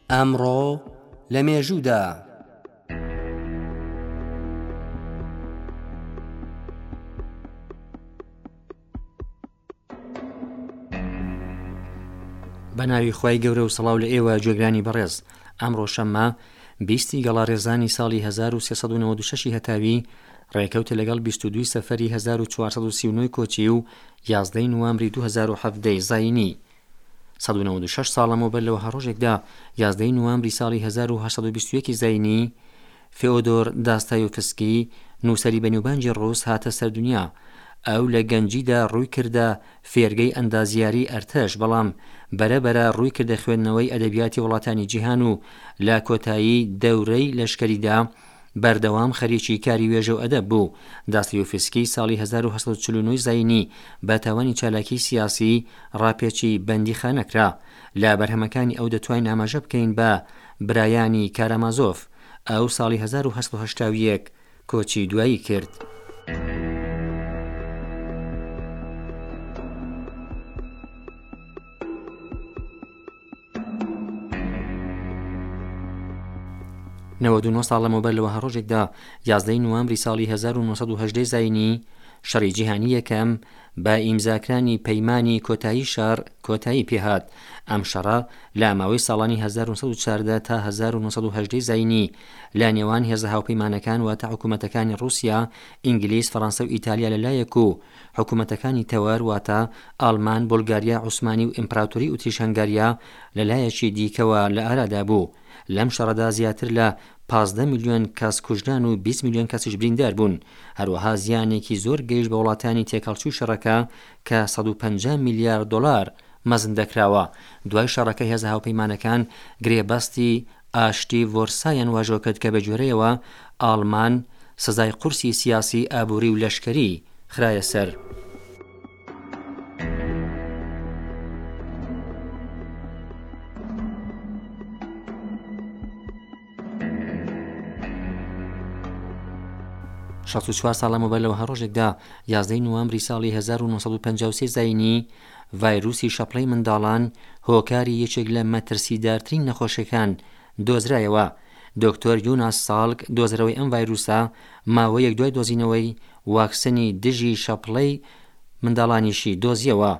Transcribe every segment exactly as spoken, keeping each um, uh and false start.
ئەمڕۆ لە مێژوودا بە ناوی خوای گەورە و سەڵاو لە ئێوە گوێگرانی بەڕێز. ئەمڕۆ شەممە بیستی گەڵارێزانی ساڵی هەزار و سێسەد و نەوەت و شەش هەتاوی ڕێکەوتە لەگەڵ بیست و دوو سەفەری هەزار و چوارسەد و سی و نۆ کۆچی و یازدەی نوامبری دوو هەزار و هەفت زاینی. سەد و نەوەت و شەش ساڵەمەوە بەر لەوە هەڕۆژێکدا یازدەی نوامبری ساڵی هەزار و هەشت سەد و بیست و یەک زاینی فێۆدۆر داستایۆفسکی نووسەری بەنێوبانجی ڕووس هاتە سەردونیا. ئەو لە گەنجیدا ڕووی کردە فێرگەی ئەندازیاری ئەرتەش، بەڵام بەرەبەرە ڕووی کردە خوێندنەوەی ئەدەبیاتی وڵاتانی جیهان و لە کۆتایی دەورەی لەشکریدا بەردەوام خەریکی کاری وێژە و ئەدەب بوو. داستایۆفسکی ساڵی هەزار و هەشت سەد و چل و نۆ زاینی بە تاوانی چالاکی سیاسی ڕاپێکی بەندیخانەکرا. لە بەرهەمەکانی ئەو دەتوانین ئاماژە بکەین بە برایانی کارامازۆف. ئەو ساڵی هەزار و هەشت سەد و هەشتا و یەک کۆچی دوایی کرد. نەوەت و نۆ ساڵەمەوە بەر لەوە هەڕۆژێکدا یازدەی نوامبری ساڵی هەزار و نۆ سەد و هەژدە زاینی شەڕی جیهانی یەکەم بە ئیمزاکرانی پەیمانی کۆتایی شار کۆتایی پێهات. ئەم شەڕە لە ماوەی ساڵانی هەزار و نۆ سەد و چواردە تا هەزار و نۆ سەد و هەژدە زاینی لە نێوان هێزە هاوپەیمانەکان واتە حکوومەتەکانی رووسیا، ئینگلیز، فەڕەنسا و ئیتالیا لەلایەک و حکوومەتەکانی تەوەر واتە ئاڵمان، بولگاریا، عوسمانی و ئیمپراتۆری ئوتریش هەنگاریا لەلایەکی دیکەوە لە ئارادا بوو. لەم شەڕەدا زیاتر لە پانزدە میلیۆن کەس کوژران و بیست میلیۆن کەسیش بریندار بوون. هەروەها زیانێکی زۆر گەیشت بە وڵاتانی تێکەڵچوو شەڕەکە کە سەد و پەنجا میلیارد دۆلار مەزن دەکراوە. دوای شەڕەکە هێزە هاوپەیمانەکان گرێبەستی ئاشتی ڤۆرسایان واژۆ کرد کە بە جۆرەیەوە ئاڵمان سزای قورسی سیاسی، ئابووری و لەشکری خرایە سەر. شەست و چوار ساڵەمەوە بەر لەوە هەڕۆژێکدا یازدەی نوامبری ساڵی هەزار و نۆ سەد و پەنجا و سێ زاینی ڤایرۆسی شەپڵەی منداڵان هۆکاری یەکێک لە مەترسیدارترین نەخۆشیەکان دۆزرایەوە. دۆکتۆر یۆناس سالک دۆزەرەوەی ئەم ڤایرۆسە ماوەیەک دوای دۆزینەوەی واکسنی دژی شەپڵەی منداڵانیشی دۆزیەوە.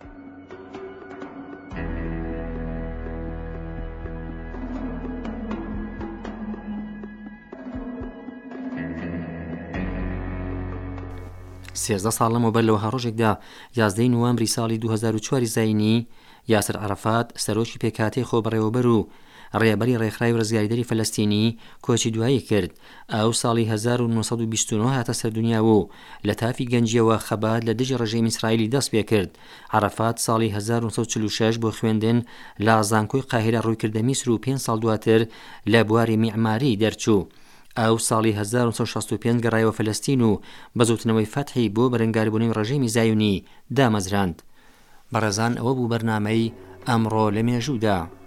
سێزدە ساڵەمەوە بەر لەوە هەڕۆژێکدا یازدەی نوامبری ساڵی دوو هەزار و چوار زاینی یاسر عەرەفات سەرۆکی پێکهاتەی خۆبەڕێوەبەر و ڕێبەری ڕێکخراوی ڕزگاریدەری فەلەستینی کۆچی دوایی کرد. ئەو ساڵی هەزار و نۆ سەد و بیست و نۆ هاتە سەردونیا و لە تافی گەنجیەوە خەبات لە دژی ڕژێمی ئیسرائیلی دەست پێ کرد. عەرەفات ساڵی هەزار و نۆ سەد و چل و شەش بۆ خوێندن لە زانکۆی قاهیرە ڕوویکردە میسر و پێنج ساڵ دواتر لە بواری میعماری دەرچوو. ئەو ساڵی هەزار و سەد و شەست و پێنج گەڕایەوە فەلەستین و بەزوتنەوەی فەتحی بۆ بەرەنگاربوونەوەی ڕژێمی زایونی دامەزراند. بەڕێزان، ئەوە بوو بەرنامەی ئەمڕۆ لە مێژوودا.